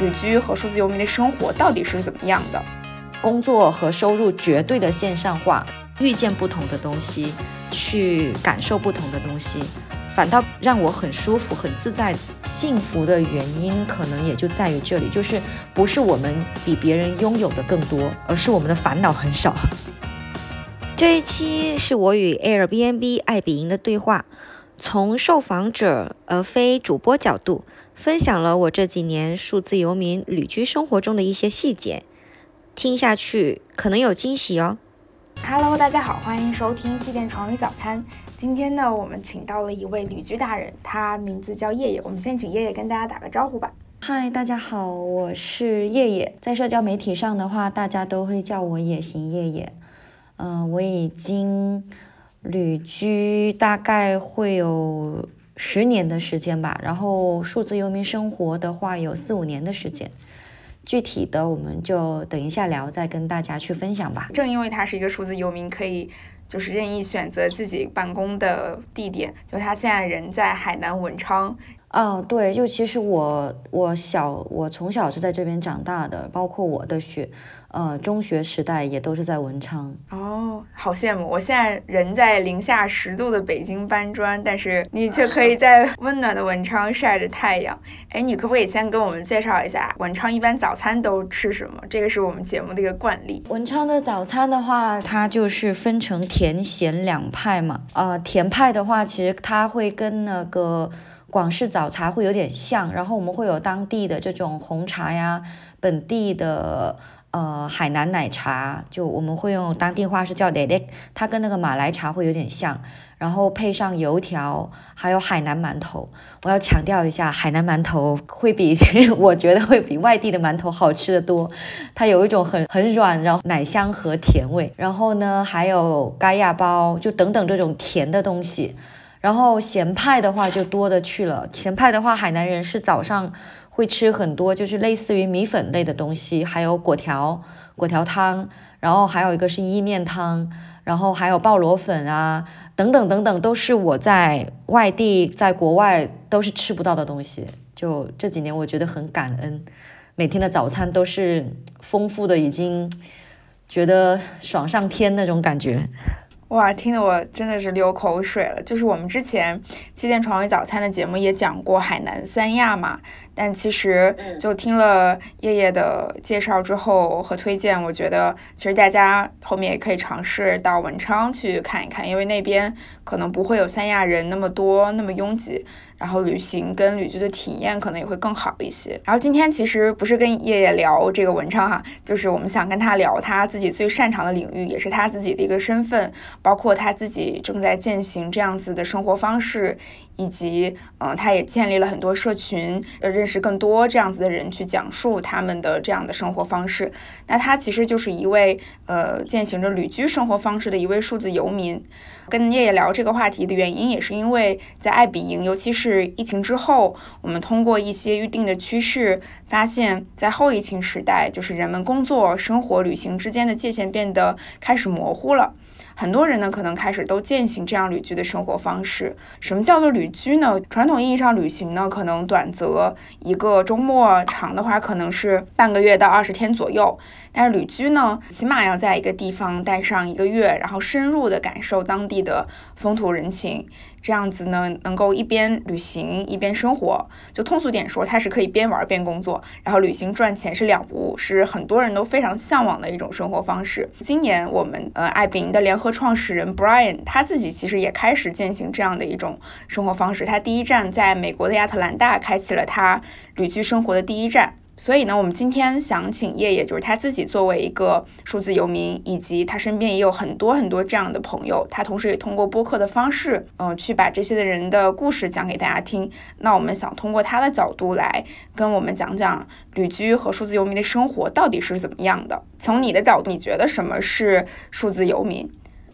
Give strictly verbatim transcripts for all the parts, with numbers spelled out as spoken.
旅居和数字游民的生活到底是怎么样的。 工作和收入绝对的线上化，遇见不同的东西，去感受不同的东西，反倒让我很舒服很自在。幸福的原因可能也就在于这里，就是不是我们比别人拥有的更多，而是我们的烦恼很少。这一期是我与 Airbnb 爱彼迎的对话，从受访者而非主播角度，分享了我这几年数字游民旅居生活中的一些细节，听下去可能有惊喜哦。 Hello， 大家好，欢迎收听气垫床与早餐。今天呢，我们请到了一位旅居达人，他名字叫叶叶。我们先请叶叶跟大家打个招呼吧。 嗨，大家好，我是叶叶。在社交媒体上的话，大家都会叫我野行叶叶。嗯、呃，我已经旅居大概会有十年的时间吧，然后数字游民生活的话有四五年的时间。具体的我们就等一下聊，再跟大家去分享吧。 正因为他是一个数字游民，可以就是任意选择自己办公的地点，就他现在人在海南文昌。 哦，对，就其实我我小我从小是在这边长大的，包括我的学呃中学时代也都是在文昌。 哦，好羡慕！我现在人在零下十度的北京搬砖，但是你却可以在温暖的文昌晒着太阳。哎，你可不可以先跟我们介绍一下文昌一般早餐都吃什么？这个是我们节目的一个惯例。 文昌的早餐的话，它就是分成甜咸两派嘛。呃，甜派的话，其实它会跟那个广式早茶会有点像，然后我们会有当地的这种红茶呀，本地的呃海南奶茶，就我们会用当地话是叫蕾蕾，它跟那个马来茶会有点像，然后配上油条，还有海南馒头。我要强调一下，海南馒头会比我觉得会比外地的馒头好吃的多，它有一种很很软，然后奶香和甜味。然后呢，还有嘎亚包，就等等这种甜的东西。然后咸派的话就多的去了，咸派的话海南人是早上会吃很多就是类似于米粉类的东西，还有粿条粿条汤，然后还有一个是意面汤，然后还有鲍螺粉啊等等等等，都是我在外地在国外都是吃不到的东西。就这几年我觉得很感恩，每天的早餐都是丰富的，已经觉得爽上天那种感觉。 哇，听得我真的是流口水了。就是我们之前气垫床与早餐的节目也讲过海南三亚嘛，但其实就听了叶叶的介绍之后和推荐，我觉得其实大家后面也可以尝试到文昌去看一看，因为那边可能不会有三亚人那么多那么拥挤，然后旅行跟旅居的体验可能也会更好一些。然后今天其实不是跟叶叶聊这个文昌哈，就是我们想跟他聊他自己最擅长的领域，也是他自己的一个身份，包括他自己正在践行这样子的生活方式，以及嗯、呃，他也建立了很多社群，呃，认识更多这样子的人去讲述他们的这样的生活方式。那他其实就是一位呃践行着旅居生活方式的一位数字游民。跟叶叶聊这个话题的原因，也是因为在爱彼迎，尤其是疫情之后，我们通过一些预定的趋势，发现在后疫情时代，就是人们工作、生活、旅行之间的界限变得开始模糊了。很多人呢可能开始都践行这样旅居的生活方式。什么叫做旅居呢？传统意义上旅行呢可能短则一个周末，长的话可能是半个月到二十天左右。但是旅居呢起码要在一个地方待上一个月，然后深入的感受当地的风土人情，这样子呢能够一边旅行一边生活。就通俗点说，它是可以边玩边工作，然后旅行赚钱是两不误，是很多人都非常向往的一种生活方式。今年我们呃爱彼迎的联合创始人 Brian 他自己其实也开始践行这样的一种生活方式，他第一站在美国的亚特兰大开启了他旅居生活的第一站。所以呢，我们今天想请叶叶，就是他自己作为一个数字游民，以及他身边也有很多很多这样的朋友，他同时也通过播客的方式，嗯、呃，去把这些的人的故事讲给大家听。那我们想通过他的角度来跟我们讲讲旅居和数字游民的生活到底是怎么样的。从你的角度，你觉得什么是数字游民？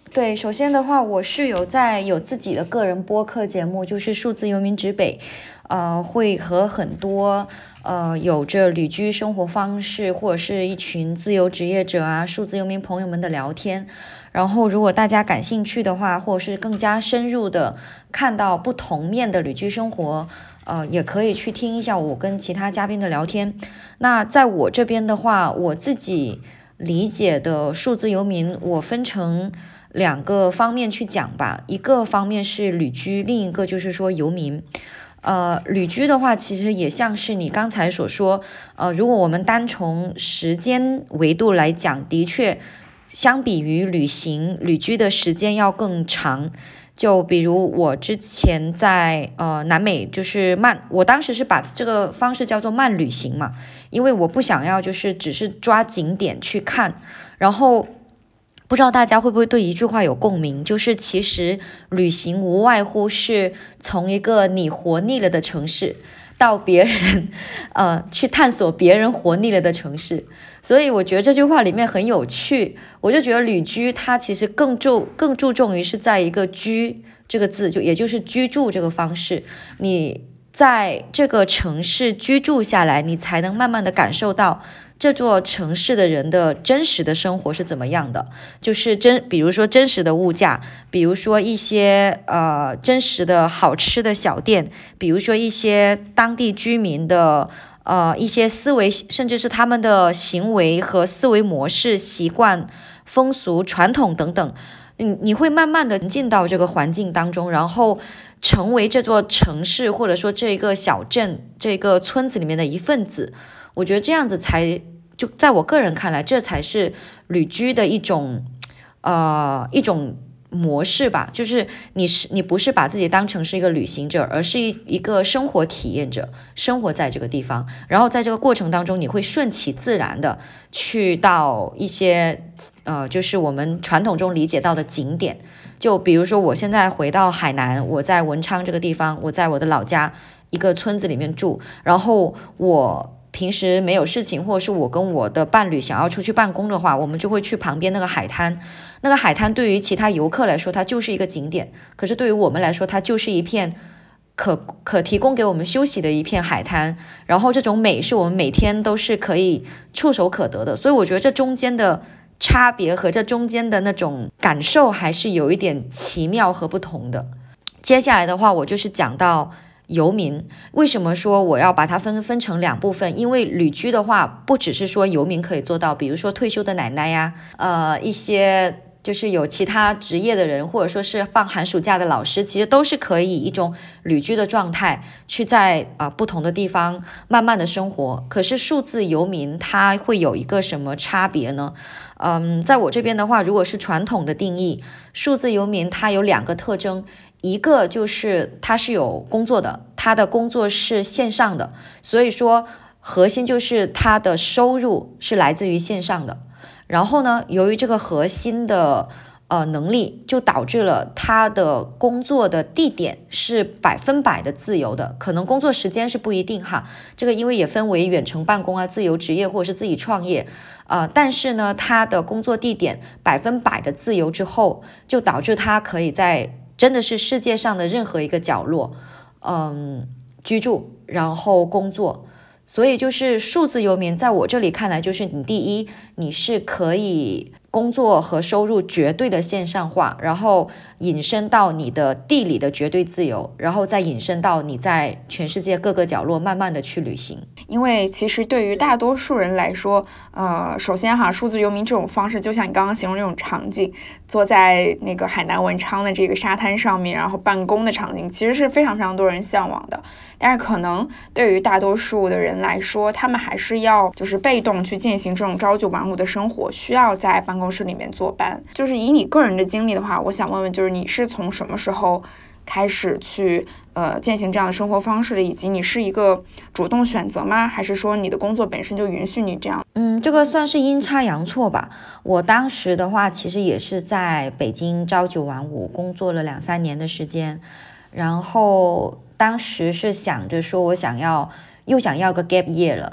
对，首先的话，我是有在有自己的个人播客节目，就是数字游民指北，呃，会和很多呃有着旅居生活方式或者是一群自由职业者啊、数字游民朋友们的聊天。然后如果大家感兴趣的话，或者是更加深入的看到不同面的旅居生活，呃，也可以去听一下我跟其他嘉宾的聊天。那在我这边的话，我自己理解的数字游民，我分成两个方面去讲吧，一个方面是旅居，另一个就是说游民。呃，旅居的话，其实也像是你刚才所说，呃，如果我们单从时间维度来讲，的确，相比于旅行，旅居的时间要更长。就比如我之前在呃南美，就是慢，我当时是把这个方式叫做慢旅行嘛，因为我不想要就是只是抓景点去看，然后。不知道大家会不会对一句话有共鸣，就是其实旅行无外乎是从一个你活腻了的城市到别人呃去探索别人活腻了的城市，所以我觉得这句话里面很有趣。我就觉得旅居它其实更注更注重于是在一个居这个字，就也就是居住这个方式，你在这个城市居住下来，你才能慢慢的感受到这座城市的人的真实的生活是怎么样的，就是真，比如说真实的物价，比如说一些呃真实的好吃的小店，比如说一些当地居民的呃一些思维，甚至是他们的行为和思维模式、习惯、风俗、传统等等，你你会慢慢的进到这个环境当中，然后成为这座城市或者说这个小镇、这个村子里面的一份子。我觉得这样子才，就在我个人看来，这才是旅居的一种呃一种模式吧，就是你是你不是把自己当成是一个旅行者，而是一一个生活体验者，生活在这个地方，然后在这个过程当中，你会顺其自然的去到一些呃就是我们传统中理解到的景点，就比如说我现在回到海南，我在文昌这个地方，我在我的老家一个村子里面住，然后我平时没有事情，或者是我跟我的伴侣想要出去办公的话，我们就会去旁边那个海滩。那个海滩对于其他游客来说，它就是一个景点，可是对于我们来说，它就是一片可可提供给我们休息的一片海滩。然后这种美是我们每天都是可以触手可得的，所以我觉得这中间的差别和这中间的那种感受还是有一点奇妙和不同的。接下来的话，我就是讲到游民，为什么说我要把它分分成两部分？因为旅居的话，不只是说游民可以做到，比如说退休的奶奶呀，呃，一些就是有其他职业的人，或者说是放寒暑假的老师，其实都是可以一种旅居的状态，去在啊、呃、不同的地方慢慢的生活。可是数字游民它会有一个什么差别呢？嗯，在我这边的话，如果是传统的定义，数字游民它有两个特征。一个就是他是有工作的，他的工作是线上的，所以说核心就是他的收入是来自于线上的。然后呢，由于这个核心的呃能力，就导致了他的工作的地点是百分百的自由的，可能工作时间是不一定哈，这个因为也分为远程办公啊、自由职业或者是自己创业。呃，但是呢，他的工作地点百分百的自由之后，就导致他可以在真的是世界上的任何一个角落，嗯，居住，然后工作。所以就是数字游民，在我这里看来，就是你第一，你是可以工作和收入绝对的线上化，然后引申到你的地理的绝对自由，然后再引申到你在全世界各个角落慢慢的去旅行。 因为其实对于大多数人来说，呃，首先哈，数字游民这种方式，就像你刚刚形容这种场景，坐在那个海南文昌的这个沙滩上面，然后办公的场景，其实是非常非常多人向往的。但是可能对于大多数的人来说，他们还是要就是被动去进行这种朝九晚五的生活，需要在办公室里面坐班。就是以你个人的经历的话，我想问问，就是你是从什么时候开始去呃践行这样的生活方式的，以及你是一个主动选择吗？还是说你的工作本身就允许你这样？ 嗯，这个算是阴差阳错吧。我当时的话，其实也是在北京朝九晚五工作了两三年的时间，然后当时是想着说我想要又想要个 gap year 了。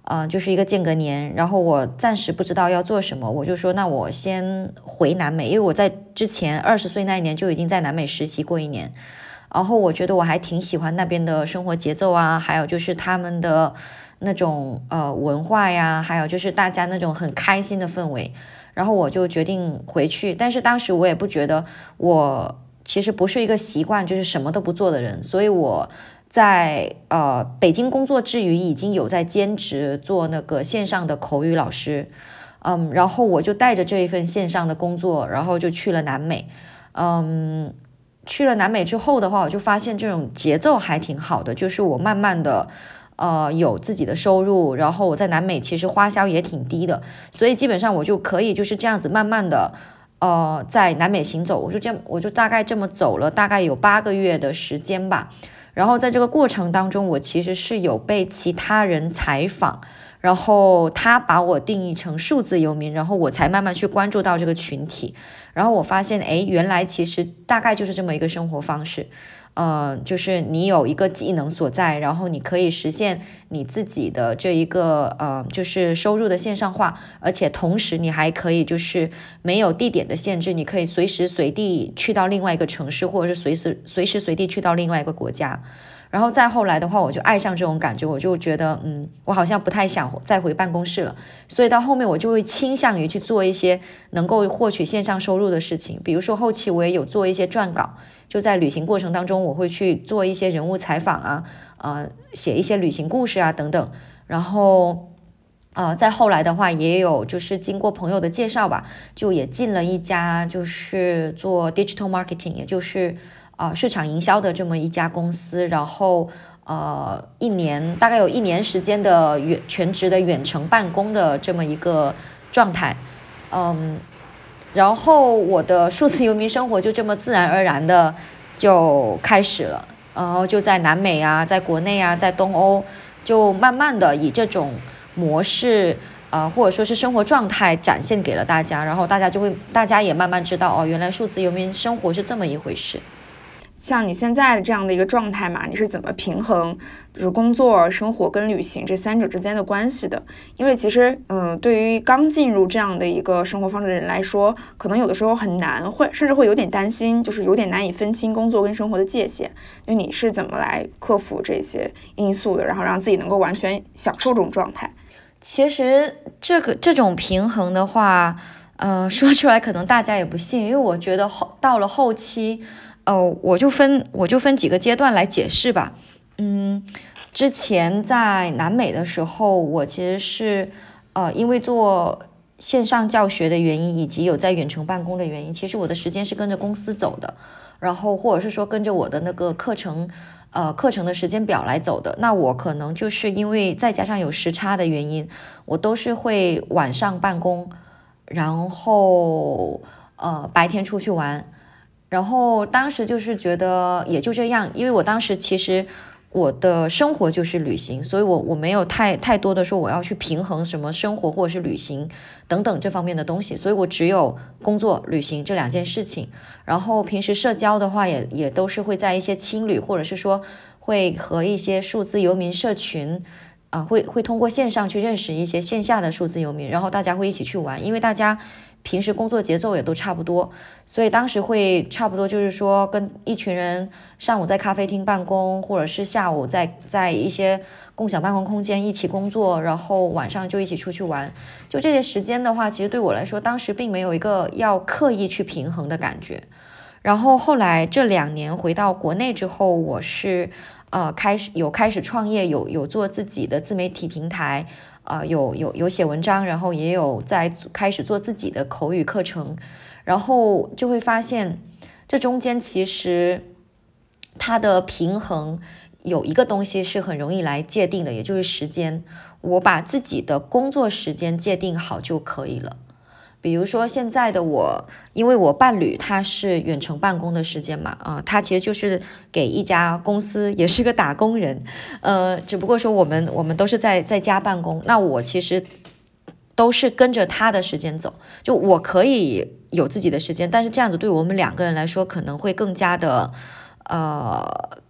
呃，就是一个间隔年，然后我暂时不知道要做什么，我就说那我先回南美，因为我在之前二十岁那一年就已经在南美实习过一年，然后我觉得我还挺喜欢那边的生活节奏啊，还有就是他们的那种呃文化呀，还有就是大家那种很开心的氛围，然后我就决定回去，但是当时我也不觉得我其实不是一个习惯就是什么都不做的人，所以我在呃北京工作之余已经有在兼职做那个线上的口语老师，嗯，然后我就带着这一份线上的工作，然后就去了南美，嗯，去了南美之后的话，我就发现这种节奏还挺好的，就是我慢慢的呃有自己的收入，然后我在南美其实花销也挺低的，所以基本上我就可以就是这样子慢慢的呃在南美行走，我就这样我就大概这么走了大概有八个月的时间吧。然后在这个过程当中，我其实是有被其他人采访，然后他把我定义成数字游民，然后我才慢慢去关注到这个群体，然后我发现哎，原来其实大概就是这么一个生活方式，呃，就是你有一个技能所在，然后你可以实现你自己的这一个呃，就是收入的线上化，而且同时你还可以就是没有地点的限制，你可以随时随地去到另外一个城市，或者是随时随时随地去到另外一个国家。然后再后来的话，我就爱上这种感觉，我就觉得嗯，我好像不太想再回办公室了，所以到后面我就会倾向于去做一些能够获取线上收入的事情，比如说后期我也有做一些撰稿，就在旅行过程当中我会去做一些人物采访啊，呃，写一些旅行故事啊等等，然后呃，再后来的话也有就是经过朋友的介绍吧，就也进了一家就是做 digital marketing， 也就是呃市场营销的这么一家公司，然后呃一年大概有一年时间的远全职的远程办公的这么一个状态，嗯，然后我的数字游民生活就这么自然而然的就开始了，然后就在南美啊，在国内啊，在东欧，就慢慢的以这种模式呃或者说是生活状态展现给了大家，然后大家就会大家也慢慢知道哦，原来数字游民生活是这么一回事。 像你现在的这样的一个状态嘛，你是怎么平衡就是工作、生活跟旅行这三者之间的关系的？因为其实，嗯、呃，对于刚进入这样的一个生活方式的人来说，可能有的时候很难，会甚至会有点担心，就是有点难以分清工作跟生活的界限。就你是怎么来克服这些因素的，然后让自己能够完全享受这种状态？ 其实这个这种平衡的话，呃，说出来可能大家也不信，因为我觉得后到了后期。哦，我就分我就分几个阶段来解释吧。嗯，之前在南美的时候，我其实是呃因为做线上教学的原因，以及有在远程办公的原因，其实我的时间是跟着公司走的，然后或者是说跟着我的那个课程呃课程的时间表来走的。那我可能就是因为再加上有时差的原因，我都是会晚上办公，然后呃白天出去玩。然后当时就是觉得也就这样，因为我当时其实我的生活就是旅行，所以我我没有太太多的说我要去平衡什么生活或者是旅行等等这方面的东西，所以我只有工作旅行这两件事情。然后平时社交的话也也都是会在一些青旅，或者是说会和一些数字游民社群啊、呃，会会通过线上去认识一些线下的数字游民，然后大家会一起去玩，因为大家平时工作节奏也都差不多，所以当时会差不多就是说跟一群人上午在咖啡厅办公，或者是下午在在一些共享办公空间一起工作，然后晚上就一起出去玩。就这些时间的话，其实对我来说当时并没有一个要刻意去平衡的感觉。然后后来这两年回到国内之后，我是呃开始有开始创业，有有做自己的自媒体平台，呃有有有写文章，然后也有在开始做自己的口语课程，然后就会发现这中间其实它的平衡有一个东西是很容易来界定的，也就是时间，我把自己的工作时间界定好就可以了。比如说现在的我，因为我伴侣他是远程办公的时间嘛，啊、呃，他其实就是给一家公司，也是个打工人，呃，只不过说我们我们都是在在家办公，那我其实都是跟着他的时间走，就我可以有自己的时间，但是这样子对我们两个人来说可能会更加的呃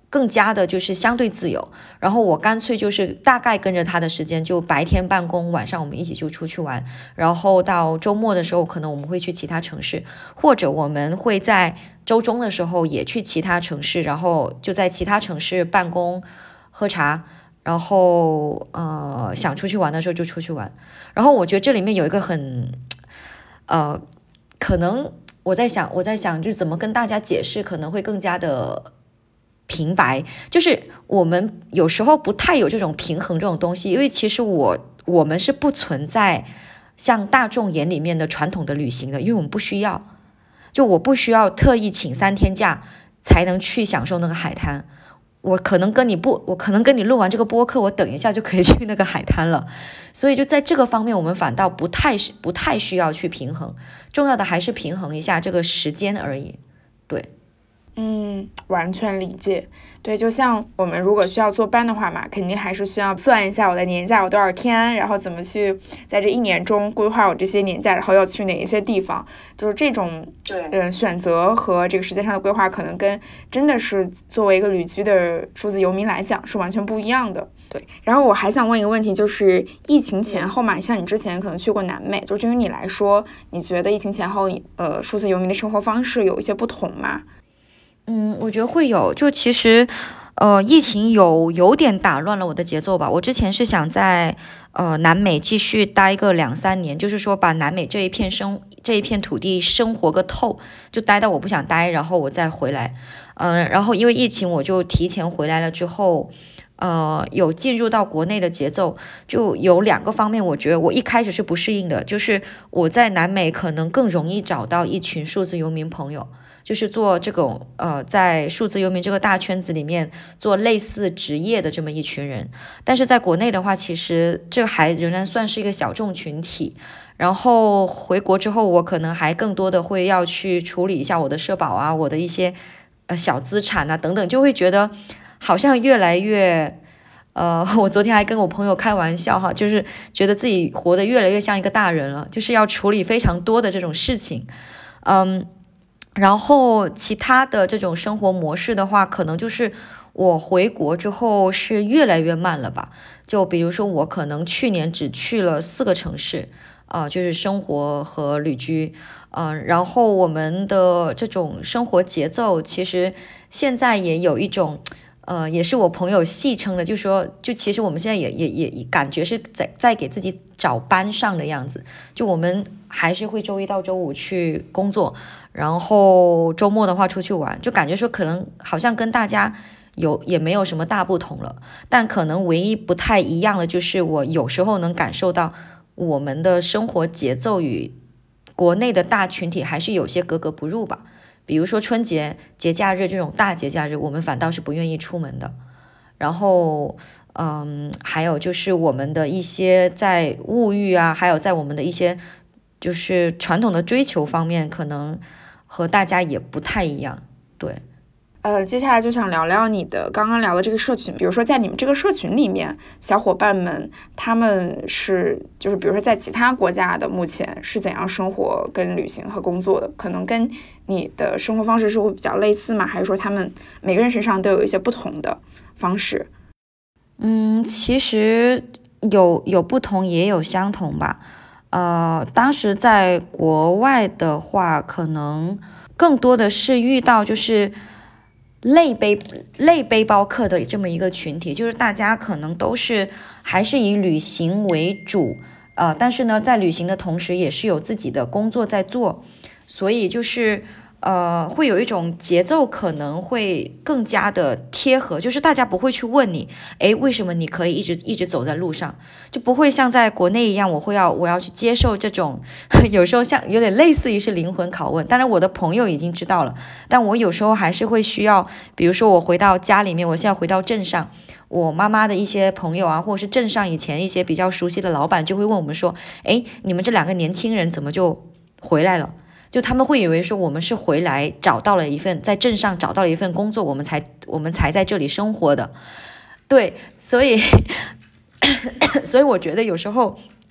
更加的就是相对自由，然后我干脆就是大概跟着他的时间，就白天办公，晚上我们一起就出去玩，然后到周末的时候可能我们会去其他城市，或者我们会在周中的时候也去其他城市，然后就在其他城市办公喝茶，然后呃想出去玩的时候就出去玩。然后我觉得这里面有一个很呃可能我在想我在想就怎么跟大家解释可能会更加的平白，就是我们有时候不太有这种平衡这种东西，因为其实我我们是不存在像大众眼里面的传统的旅行的，因为我们不需要，就我不需要特意请三天假才能去享受那个海滩，我可能跟你不我可能跟你录完这个播客，我等一下就可以去那个海滩了，所以就在这个方面我们反倒不太不太需要去平衡，重要的还是平衡一下这个时间而已。对， 嗯，完全理解。对，就像我们如果需要坐班的话嘛，肯定还是需要算一下我的年假有多少天，然后怎么去在这一年中规划我这些年假，然后要去哪一些地方，就是这种对呃选择和这个时间上的规划，可能跟真的是作为一个旅居的数字游民来讲是完全不一样的。对，然后我还想问一个问题，就是疫情前后嘛，像你之前可能去过南美，就对于你来说，你觉得疫情前后呃数字游民的生活方式有一些不同吗？ 嗯，我觉得会有，就其实，呃，疫情有有点打乱了我的节奏吧。我之前是想在呃南美继续待个两三年，就是说把南美这一片生这一片土地生活个透，就待到我不想待，然后我再回来。嗯、呃，然后因为疫情，我就提前回来了之后，呃，有进入到国内的节奏，就有两个方面，我觉得我一开始是不适应的，就是我在南美可能更容易找到一群数字游民朋友。就是做这种呃，在数字游民这个大圈子里面做类似职业的这么一群人，但是在国内的话，其实这还仍然算是一个小众群体。然后回国之后，我可能还更多的会要去处理一下我的社保啊，我的一些呃小资产啊等等，就会觉得好像越来越呃，我昨天还跟我朋友开玩笑哈，就是觉得自己活得越来越像一个大人了，就是要处理非常多的这种事情，嗯。然后其他的这种生活模式的话，可能就是我回国之后是越来越慢了吧。就比如说我可能去年只去了四个城市，呃，就是生活和旅居，嗯、呃，然后我们的这种生活节奏其实现在也有一种。呃，也是我朋友戏称的，就是说，就其实我们现在也也也感觉是在在给自己找班上的样子，就我们还是会周一到周五去工作，然后周末的话出去玩，就感觉说可能好像跟大家有也没有什么大不同了，但可能唯一不太一样的就是我有时候能感受到我们的生活节奏与国内的大群体还是有些格格不入吧。比如说春节节假日这种大节假日，我们反倒是不愿意出门的。然后，嗯，还有就是我们的一些在物欲啊，还有在我们的一些就是传统的追求方面，可能和大家也不太一样。对。 呃，接下来就想聊聊你的刚刚聊的这个社群，比如说在你们这个社群里面，小伙伴们他们是就是比如说在其他国家的目前是怎样生活跟旅行和工作的，可能跟你的生活方式是会比较类似吗？还是说他们每个人身上都有一些不同的方式？ 嗯，其实有有不同也有相同吧。呃，当时在国外的话，可能更多的是遇到就是类背类背包客的这么一个群体，就是大家可能都是还是以旅行为主，呃，但是呢，在旅行的同时也是有自己的工作在做，所以就是呃，会有一种节奏可能会更加的贴合，就是大家不会去问你，诶，为什么你可以一直一直走在路上，就不会像在国内一样，我会要我要去接受这种有时候像有点类似于是灵魂拷问，当然我的朋友已经知道了，但我有时候还是会需要，比如说我回到家里面，我现在回到镇上，我妈妈的一些朋友啊，或者是镇上以前一些比较熟悉的老板就会问我们说，诶，你们这两个年轻人怎么就回来了？就他们会以为说我们是回来找到了一份在镇上找到了一份工作，我们才我们才在这里生活的，对，所以所以我觉得有时候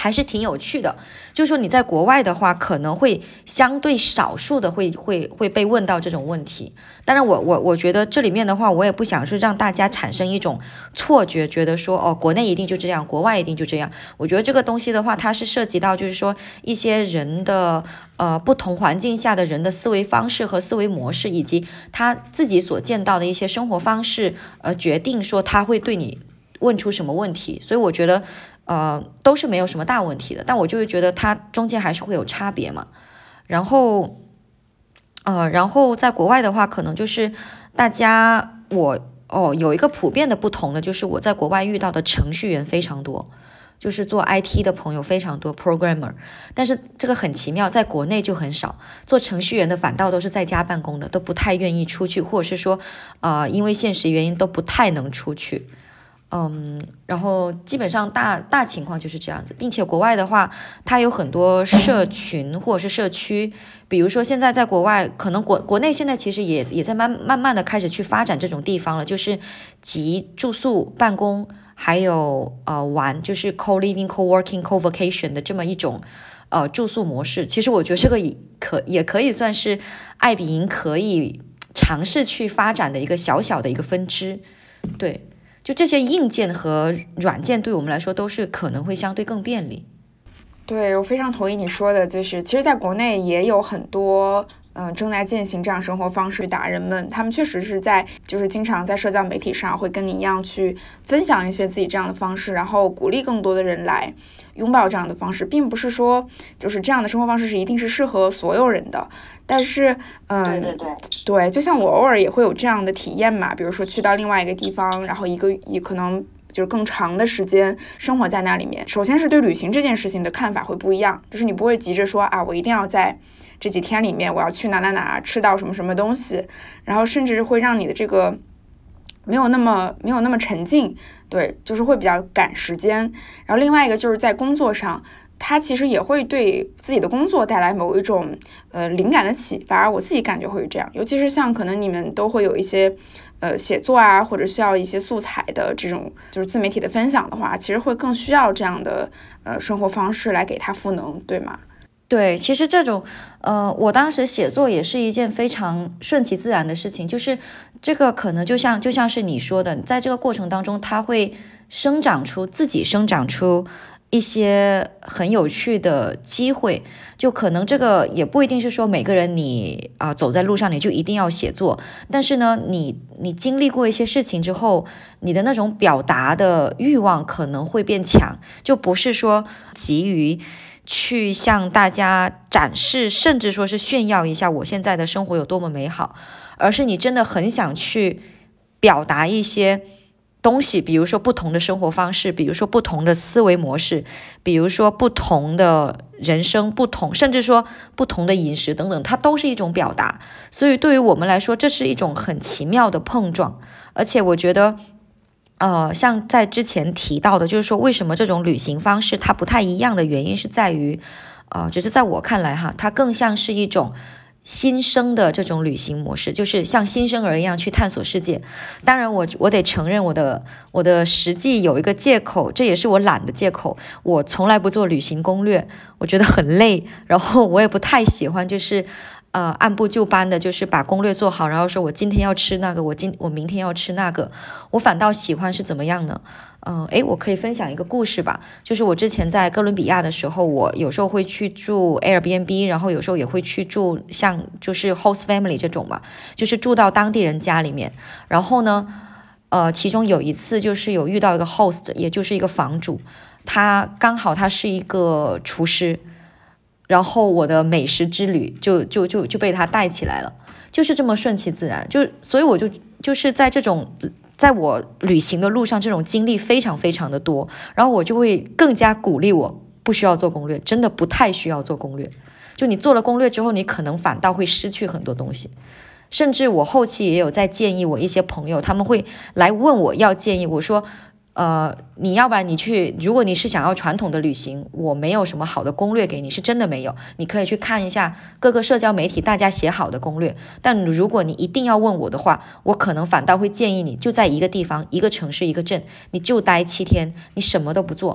还是挺有趣的，就是说你在国外的话可能会相对少数的会会会被问到这种问题。当然我我我觉得这里面的话我也不想是让大家产生一种错觉，觉得说哦国内一定就这样，国外一定就这样。我觉得这个东西的话它是涉及到就是说一些人的呃不同环境下的人的思维方式和思维模式，以及他自己所见到的一些生活方式呃决定说他会对你问出什么问题。所以我觉得呃，都是没有什么大问题的，但我就会觉得它中间还是会有差别嘛。然后，呃，然后在国外的话，可能就是大家我哦有一个普遍的不同的，就是我在国外遇到的程序员非常多，就是做 I T 的朋友非常多 ，programmer。但是这个很奇妙，在国内就很少，做程序员的反倒都是在家办公的，都不太愿意出去，或者是说呃因为现实原因都不太能出去。嗯，然后基本上大大情况就是这样子，并且国外的话，它有很多社群或者是社区，比如说现在在国外，可能国国内现在其实也也在慢慢慢的开始去发展这种地方了，就是集住宿、办公还有呃玩，就是 co-living、co-working、co-vacation 的这么一种呃住宿模式。其实我觉得这个也可也可以算是爱彼迎可以尝试去发展的一个小小的一个分支，对。就这些硬件和软件对我们来说都是可能会相对更便利。 对，我非常同意你说的，就是其实在国内也有很多嗯、呃、正在践行这样生活方式的达人们，他们确实是在就是经常在社交媒体上会跟你一样去分享一些自己这样的方式，然后鼓励更多的人来拥抱这样的方式，并不是说就是这样的生活方式是一定是适合所有人的，但是嗯对对对对，就像我偶尔也会有这样的体验嘛，比如说去到另外一个地方，然后一个也可能就是更长的时间生活在那里面。首先是对旅行这件事情的看法会不一样，就是你不会急着说啊我一定要在这几天里面我要去哪哪哪吃到什么什么东西，然后甚至会让你的这个没有那么没有那么沉浸，对，就是会比较赶时间。然后另外一个就是在工作上，它其实也会对自己的工作带来某一种呃灵感的启发，我自己感觉会是这样，尤其是像可能你们都会有一些呃写作啊，或者需要一些素材的这种就是自媒体的分享的话，其实会更需要这样的呃生活方式来给它赋能，对吗？ 对，其实这种呃我当时写作也是一件非常顺其自然的事情，就是这个可能就像就像是你说的，在这个过程当中它会生长出自己生长出一些很有趣的机会，就可能这个也不一定是说每个人你啊、呃、走在路上你就一定要写作，但是呢你你经历过一些事情之后，你的那种表达的欲望可能会变强，就不是说急于去向大家展示甚至说是炫耀一下我现在的生活有多么美好，而是你真的很想去表达一些东西，比如说不同的生活方式，比如说不同的思维模式，比如说不同的人生，不同甚至说不同的饮食等等，它都是一种表达。所以对于我们来说这是一种很奇妙的碰撞。而且我觉得呃，像在之前提到的，就是说为什么这种旅行方式它不太一样的原因是在于呃，只是在我看来哈，它更像是一种新生的这种旅行模式，就是像新生儿一样去探索世界。当然我我得承认我的我的实际有一个借口，这也是我懒的借口，我从来不做旅行攻略，我觉得很累，然后我也不太喜欢就是呃按部就班的就是把攻略做好，然后说我今天要吃那个，我今我明天要吃那个，我反倒喜欢是怎么样呢？嗯，诶，我可以分享一个故事吧，就是我之前在哥伦比亚的时候，我有时候会去住 Airbnb， 然后有时候也会去住像就是 host family 这种嘛，就是住到当地人家里面。然后呢呃，其中有一次就是有遇到一个 host， 也就是一个房主，他刚好他是一个厨师，然后我的美食之旅就就就就被他带起来了，就是这么顺其自然。就所以我就就是在这种在我旅行的路上这种经历非常非常的多，然后我就会更加鼓励我不需要做攻略，真的不太需要做攻略。就你做了攻略之后，你可能反倒会失去很多东西。甚至我后期也有在建议我一些朋友，他们会来问我要建议，我说呃，你要不然你去，如果你是想要传统的旅行，我没有什么好的攻略给你，是真的没有，你可以去看一下各个社交媒体大家写好的攻略。但如果你一定要问我的话，我可能反倒会建议你就在一个地方一个城市一个镇，你就待七天，你什么都不做，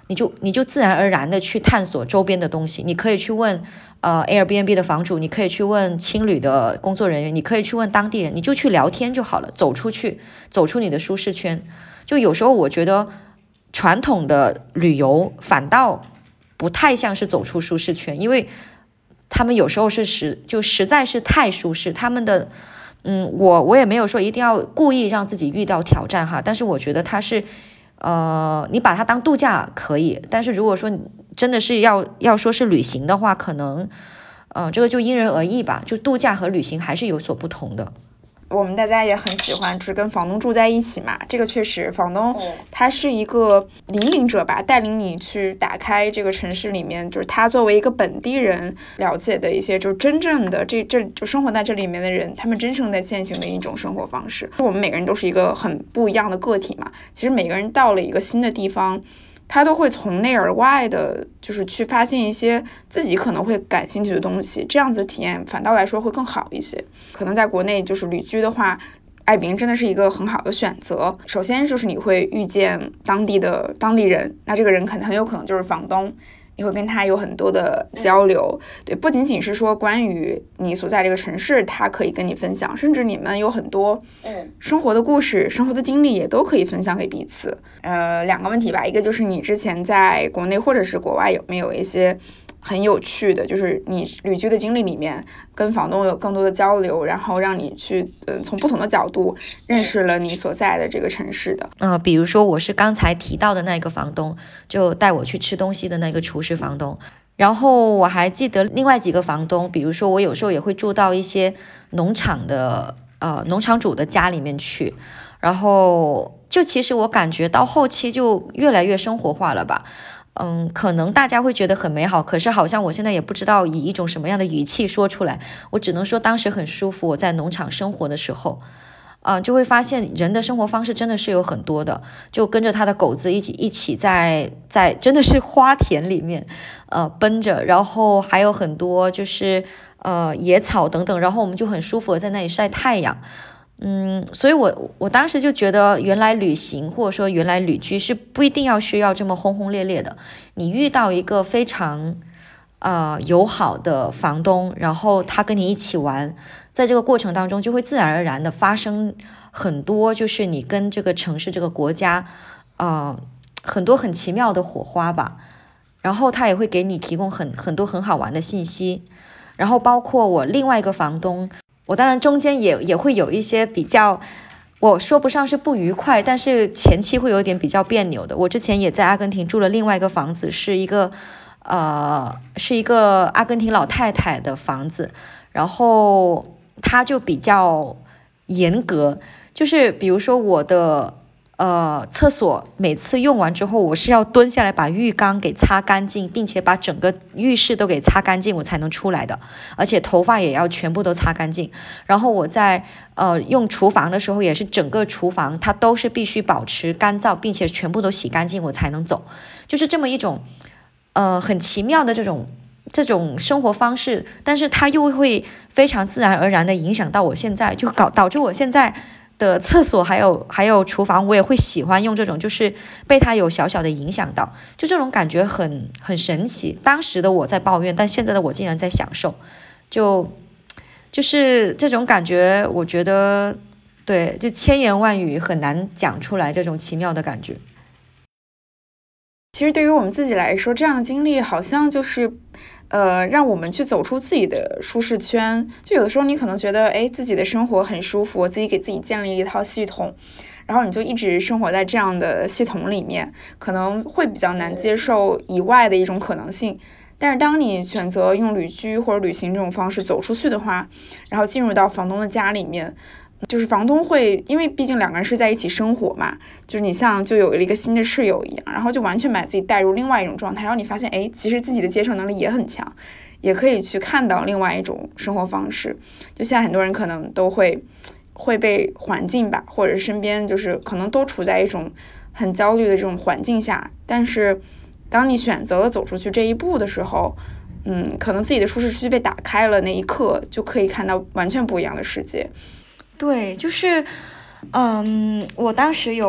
你就你就自然而然的去探索周边的东西。你可以去问呃 Airbnb 的房主，你可以去问青旅的工作人员，你可以去问当地人，你就去聊天就好了，走出去，走出你的舒适圈。就有时候我觉得传统的旅游反倒不太像是走出舒适圈，因为他们有时候是实就实在是太舒适，他们的嗯我我也没有说一定要故意让自己遇到挑战哈，但是我觉得它是呃你把它当度假可以，但是如果说真的是要要说是旅行的话，可能呃这个就因人而异吧，就度假和旅行还是有所不同的。 我们大家也很喜欢就是跟房东住在一起嘛，这个确实房东他是一个引领者吧，带领你去打开这个城市里面就是他作为一个本地人了解的一些就是真正的这这就生活在这里面的人他们真正在践行的一种生活方式。我们每个人都是一个很不一样的个体嘛，其实每个人到了一个新的地方他都会从内而外的就是去发现一些自己可能会感兴趣的东西，这样子体验反倒来说会更好一些。可能在国内就是旅居的话，爱彼迎真的是一个很好的选择。首先就是你会遇见当地的当地人，那这个人可能很有可能就是房东，你会跟他有很多的交流，对，不仅仅是说关于你所在这个城市他可以跟你分享，甚至你们有很多生活的故事生活的经历也都可以分享给彼此。呃，两个问题吧，一个就是你之前在国内或者是国外有没有一些很有趣的就是你旅居的经历里面跟房东有更多的交流，然后让你去呃从不同的角度认识了你所在的这个城市的。 呃，比如说我是刚才提到的那个房东，就带我去吃东西的那个厨师房东，然后我还记得另外几个房东，比如说我有时候也会住到一些农场的呃农场主的家里面去，然后就其实我感觉到后期就越来越生活化了吧。嗯，可能大家会觉得很美好，可是好像我现在也不知道以一种什么样的语气说出来，我只能说当时很舒服。我在农场生活的时候呃，就会发现人的生活方式真的是有很多的，就跟着他的狗子一起一起在在真的是花田里面呃奔着，然后还有很多就是呃野草等等，然后我们就很舒服的在那里晒太阳。嗯，所以我我当时就觉得原来旅行或者说原来旅居是不一定要需要这么轰轰烈烈的，你遇到一个非常呃友好的房东，然后他跟你一起玩，在这个过程当中就会自然而然的发生很多就是你跟这个城市这个国家呃很多很奇妙的火花吧，然后他也会给你提供很很多很好玩的信息。然后包括我另外一个房东，我当然中间也也会有一些比较我说不上是不愉快，但是前期会有点比较别扭的。我之前也在阿根廷住了另外一个房子，是一个呃是一个阿根廷老太太的房子，然后她就比较严格，就是比如说我的呃厕所每次用完之后，我是要蹲下来把浴缸给擦干净，并且把整个浴室都给擦干净我才能出来的，而且头发也要全部都擦干净。然后我在呃用厨房的时候也是整个厨房它都是必须保持干燥，并且全部都洗干净我才能走，就是这么一种呃很奇妙的这种这种生活方式，但是它又会非常自然而然的影响到我现在，就搞导致我现在的厕所还有还有厨房我也会喜欢用这种，就是被它有小小的影响到，就这种感觉很很神奇。当时的我在抱怨，但现在的我竟然在享受，就就是这种感觉，我觉得对，就千言万语很难讲出来这种奇妙的感觉。 其实对于我们自己来说，这样的经历好像就是呃让我们去走出自己的舒适圈。就有的时候你可能觉得哎自己的生活很舒服，我自己给自己建立一套系统，然后你就一直生活在这样的系统里面，可能会比较难接受以外的一种可能性。但是当你选择用旅居或者旅行这种方式走出去的话，然后进入到房东的家里面，就是房东会，因为毕竟两个人是在一起生活嘛，就是你像就有了一个新的室友一样，然后就完全把自己带入另外一种状态，然后你发现哎其实自己的接受能力也很强，也可以去看到另外一种生活方式。就现在很多人可能都会会被环境吧，或者身边就是可能都处在一种很焦虑的这种环境下，但是当你选择了走出去这一步的时候，嗯，可能自己的舒适区被打开了，那一刻就可以看到完全不一样的世界。 对，就是嗯我当时有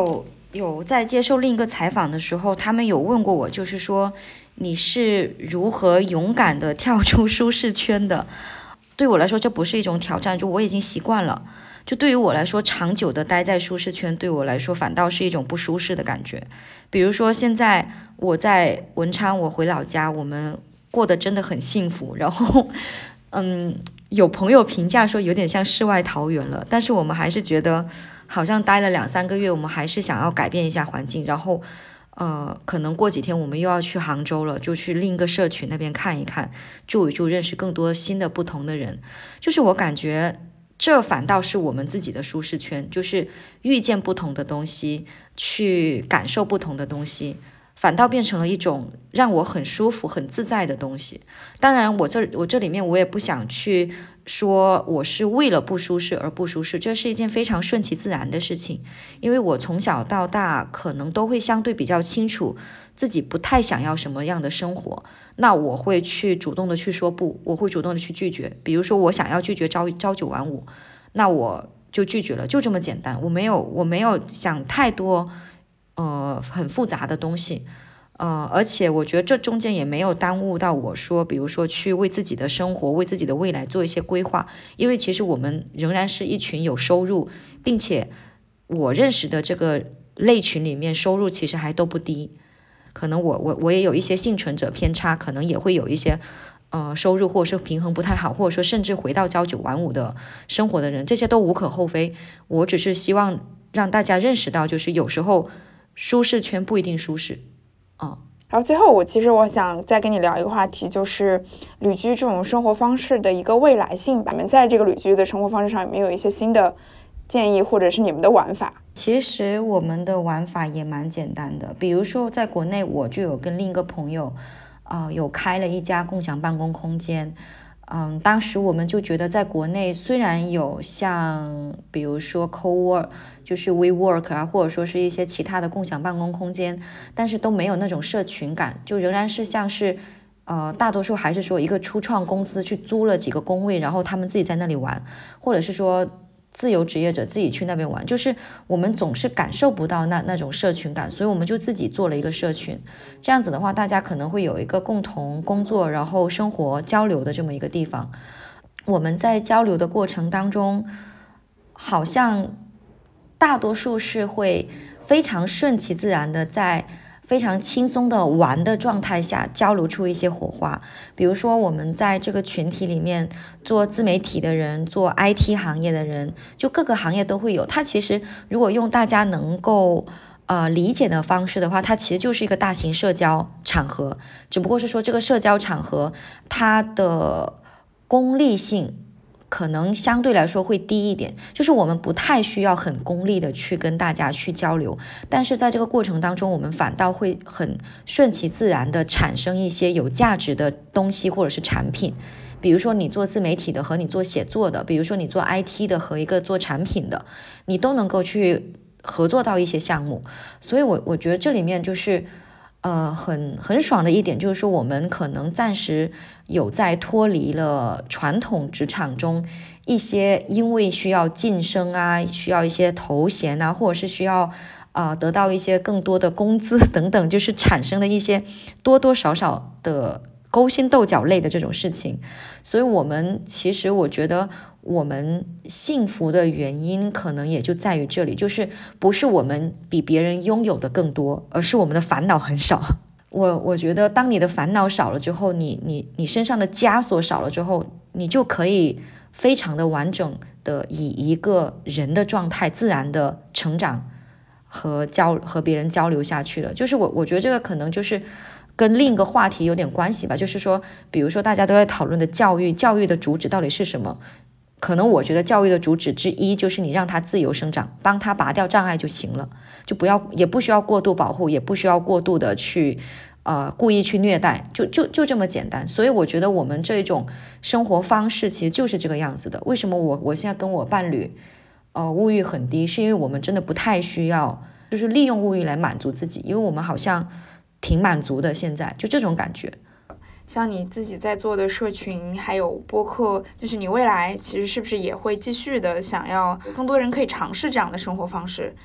有在接受另一个采访的时候，他们有问过我，就是说你是如何勇敢的跳出舒适圈的。对我来说这不是一种挑战，就我已经习惯了。就对于我来说，长久的待在舒适圈对我来说反倒是一种不舒适的感觉。比如说现在我在文昌，我回老家，我们过得真的很幸福，然后嗯，有朋友评价说有点像世外桃源了，但是我们还是觉得好像待了两三个月，我们还是想要改变一下环境，然后呃，可能过几天我们又要去杭州了，就去另一个社群那边看一看，住一住，认识更多新的不同的人。就是我感觉这反倒是我们自己的舒适圈，就是遇见不同的东西，去感受不同的东西，反倒变成了一种让我很舒服很自在的东西。当然我这我这里面我也不想去说我是为了不舒适而不舒适，这是一件非常顺其自然的事情。因为我从小到大可能都会相对比较清楚自己不太想要什么样的生活，那我会去主动的去说不，我会主动的去拒绝。比如说我想要拒绝朝朝九晚五，那我就拒绝了，就这么简单。我没有我没有想太多呃很复杂的东西。呃，而且我觉得这中间也没有耽误到我说，比如说去为自己的生活为自己的未来做一些规划。因为其实我们仍然是一群有收入，并且我认识的这个类群里面收入其实还都不低，可能我我我也有一些幸存者偏差，可能也会有一些呃收入或者是平衡不太好，或者说甚至回到朝九晚五的生活的人，这些都无可厚非。我只是希望让大家认识到，就是有时候舒适圈不一定舒适。嗯， 然后最后我其实我想再跟你聊一个话题，就是旅居这种生活方式的一个未来性吧。你们在这个旅居的生活方式上有没有一些新的建议，或者是你们的玩法？ 其实我们的玩法也蛮简单的，比如说在国内我就有跟另一个朋友呃有开了一家共享办公空间。嗯，当时我们就觉得在国内虽然有像比如说 co-work 就是 WeWork 啊，或者说是一些其他的共享办公空间，但是都没有那种社群感，就仍然是像是呃大多数还是说一个初创公司去租了几个工位，然后他们自己在那里玩，或者是说自由职业者自己去那边玩，就是我们总是感受不到那那种社群感，所以我们就自己做了一个社群。这样子的话大家可能会有一个共同工作然后生活交流的这么一个地方。我们在交流的过程当中好像大多数是会非常顺其自然的在非常轻松的玩的状态下交流出一些火花。比如说我们在这个群体里面做自媒体的人，做 I T 行业的人，就各个行业都会有。它其实如果用大家能够呃理解的方式的话，它其实就是一个大型社交场合，只不过是说这个社交场合它的功利性可能相对来说会低一点，就是我们不太需要很功利的去跟大家去交流，但是在这个过程当中我们反倒会很顺其自然的产生一些有价值的东西或者是产品。比如说你做自媒体的和你做写作的，比如说你做 I T 的和一个做产品的，你都能够去合作到一些项目。所以我我觉得这里面就是呃，很很爽的一点就是说我们可能暂时有在脱离了传统职场中一些因为需要晋升啊，需要一些头衔啊，或者是需要呃得到一些更多的工资等等，就是产生的一些多多少少的勾心斗角类的这种事情。所以我们其实我觉得我们幸福的原因可能也就在于这里，就是不是我们比别人拥有的更多，而是我们的烦恼很少。我我觉得当你的烦恼少了之后，你你你身上的枷锁少了之后，你就可以非常的完整的以一个人的状态自然的成长和交和别人交流下去了。就是我我觉得这个可能就是跟另一个话题有点关系吧，就是说比如说大家都在讨论的教育，教育的主旨到底是什么？可能我觉得教育的主旨之一就是你让他自由生长，帮他拔掉障碍就行了，就不要也不需要过度保护，也不需要过度的去呃故意去虐待，就就就这么简单。所以我觉得我们这种生活方式其实就是这个样子的。为什么我我现在跟我伴侣呃物欲很低，是因为我们真的不太需要就是利用物欲来满足自己，因为我们好像挺满足的，现在就这种感觉。 像你自己在做的社群还有播客，就是你未来其实是不是也会继续的想要更多人可以尝试这样的生活方式？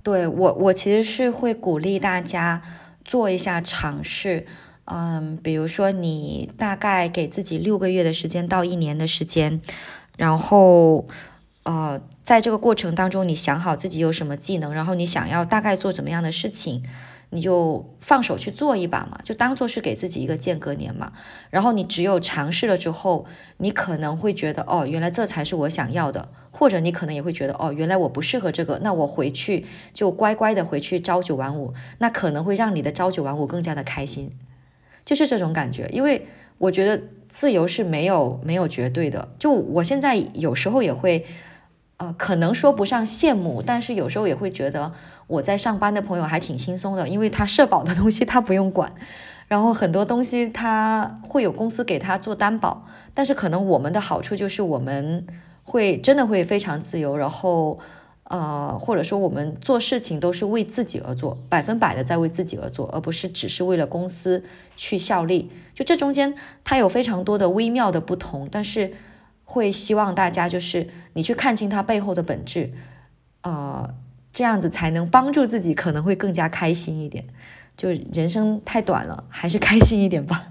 对，我我其实是会鼓励大家做一下尝试，嗯，比如说你大概给自己六个月的时间到一年的时间，然后呃，在这个过程当中，你想好自己有什么技能，然后你想要大概做怎么样的事情，你就放手去做一把嘛，就当做是给自己一个间隔年嘛。然后你只有尝试了之后，你可能会觉得哦，原来这才是我想要的，或者你可能也会觉得哦，原来我不适合这个，那我回去就乖乖的回去朝九晚五，那可能会让你的朝九晚五更加的开心，就是这种感觉。因为我觉得自由是没有没有绝对的，就我现在有时候也会呃，可能说不上羡慕，但是有时候也会觉得我在上班的朋友还挺轻松的，因为他社保的东西他不用管，然后很多东西他会有公司给他做担保，但是可能我们的好处就是我们会真的会非常自由，然后呃，或者说我们做事情都是为自己而做，百分百的在为自己而做，而不是只是为了公司去效力，就这中间它有非常多的微妙的不同，但是会希望大家就是你去看清它背后的本质，呃，这样子才能帮助自己可能会更加开心一点，就人生太短了，还是开心一点吧。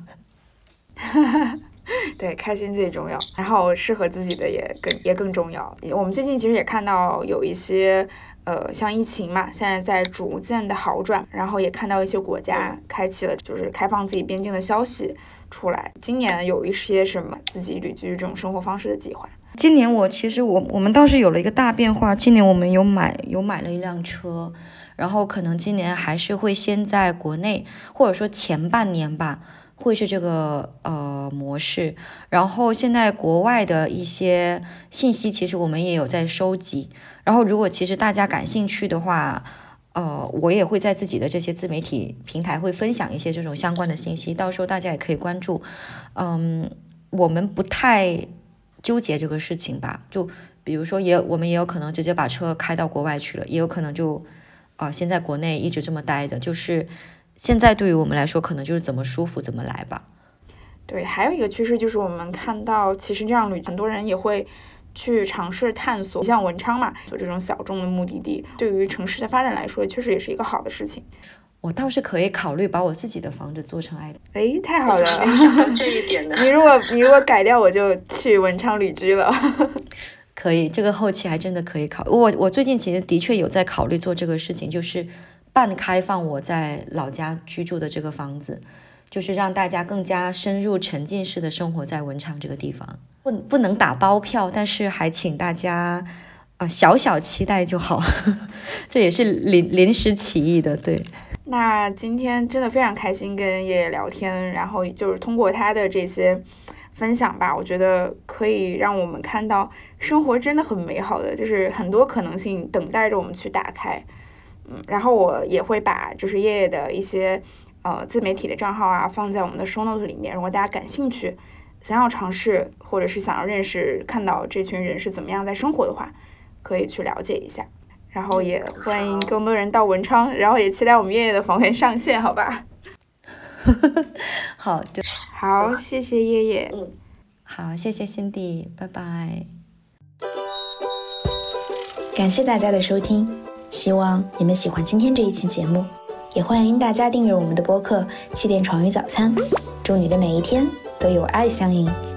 对，开心最重要，然后适合自己的也更也更重要。我们最近其实也看到有一些呃，像疫情嘛，现在在逐渐的好转，然后也看到一些国家开启了就是开放自己边境的消息出来。今年有一些什么自己旅居这种生活方式的计划？ 今年我其实我我们倒是有了一个大变化，今年我们有买有买了一辆车，然后可能今年还是会先在国内，或者说前半年吧，会是这个呃模式，然后现在国外的一些信息其实我们也有在收集，然后如果其实大家感兴趣的话，呃我也会在自己的这些自媒体平台会分享一些这种相关的信息，到时候大家也可以关注。嗯，我们不太纠结这个事情吧，就比如说也我们也有可能直接把车开到国外去了，也有可能就啊、呃、先在国内一直这么待着，就是现在对于我们来说可能就是怎么舒服怎么来吧。 对，还有一个趋势就是我们看到其实这样旅很多人也会去尝试探索，像文昌嘛，做这种小众的目的地，对于城市的发展来说确实也是一个好的事情。 我倒是可以考虑把我自己的房子做成爱的。 哎，太好了， 这一点呢。 你如果你如果改掉，我就去文昌旅居了。 可以，这个后期还真的可以考。我我最近其实的确有在考虑做这个事情，就是半开放我在老家居住的这个房子，就是让大家更加深入沉浸式的生活在文昌这个地方。不不能打包票，但是还请大家啊、呃、小小期待就好。这也是临临时起意的，对。 那今天真的非常开心跟爷爷聊天，然后就是通过他的这些分享吧，我觉得可以让我们看到生活真的很美好的，就是很多可能性等待着我们去打开。嗯，然后我也会把就是爷爷的一些呃自媒体的账号啊放在我们的 show note 里面，如果大家感兴趣，想要尝试或者是想要认识看到这群人是怎么样在生活的话，可以去了解一下。然后也欢迎更多人到文昌，然后也期待我们爷爷的房源上线，好吧？ 好的， 好，谢谢爷爷。 嗯， 好，谢谢辛迪，拜拜。 感谢大家的收听，希望你们喜欢今天这一期节目，也欢迎大家订阅我们的播客《七点闯语早餐》，祝你的每一天都有爱相迎。